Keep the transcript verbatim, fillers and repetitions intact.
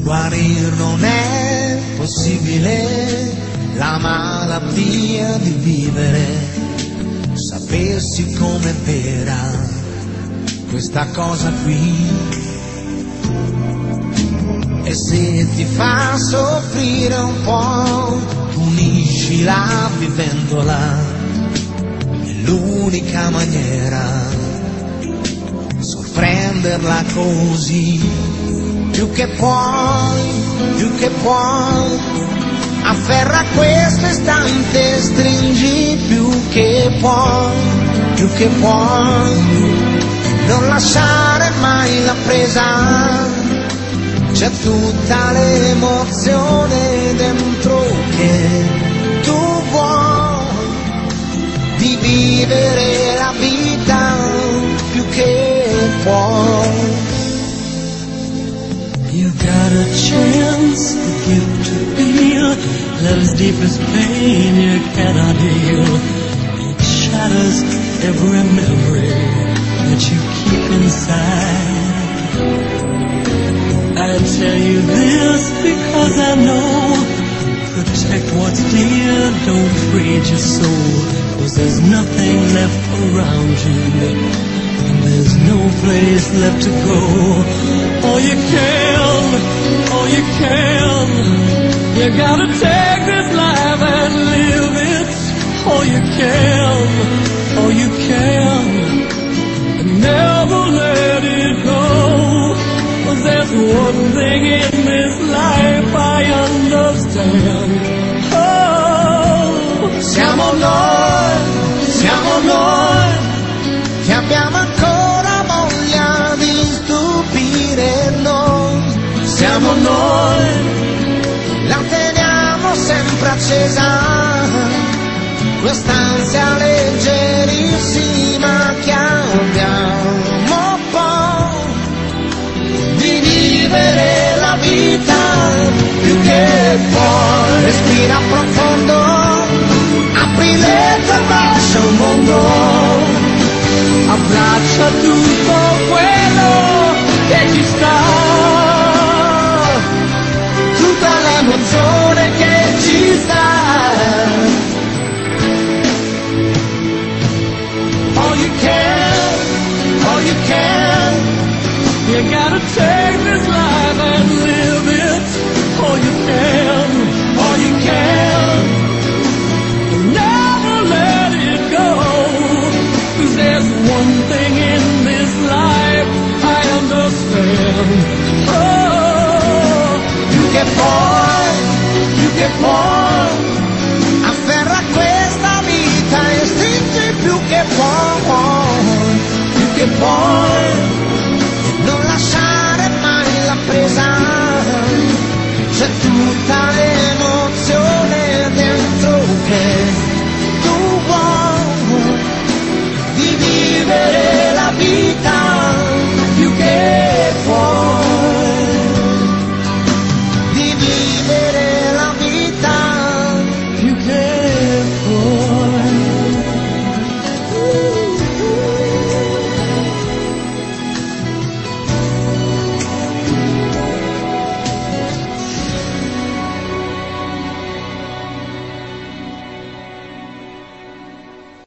Guarir non è possibile, la malattia di vivere, sapersi com'è vera questa cosa qui. E se ti fa soffrire un po', puniscila vivendola, è l'unica maniera, sorprenderla così. Più che puoi, più che puoi, afferra questo istante, stringi più che puoi, più che puoi, non lasciare mai la presa, c'è tutta l'emozione dentro che tu vuoi, di vivere la vita più che puoi. You got a chance, a gift to feel, love's deepest pain you cannot heal. It shatters every memory that you keep inside. I tell you this because I know, protect what's dear, don't trade your soul, 'cause there's nothing left around you, and there's no place left to go. All you can, all you can, you gotta take this life and live it. All you can, all you can, and never let it go. 'Cause there's one thing in this life I understand. Oh, siamo noi, siamo noi, che abbiamo ancora voglia di stupire noi, siamo noi, la teniamo sempre accesa, quest'ansia leggerissima che abbiamo poi, di vivere la vita più che puoi. Respira profondo, apri le tue braccia al mondo, abbraccia tutto quello che ci sta, tutta l'emozione che ci sta. All you can, all you can, you gotta take this life and live it. All you can, all you can, never let it go. 'Cause there's one thing in this life I understand. Oh, più che puoi, più che puoi, afferra questa vita e stringi più che puoi, più che puoi.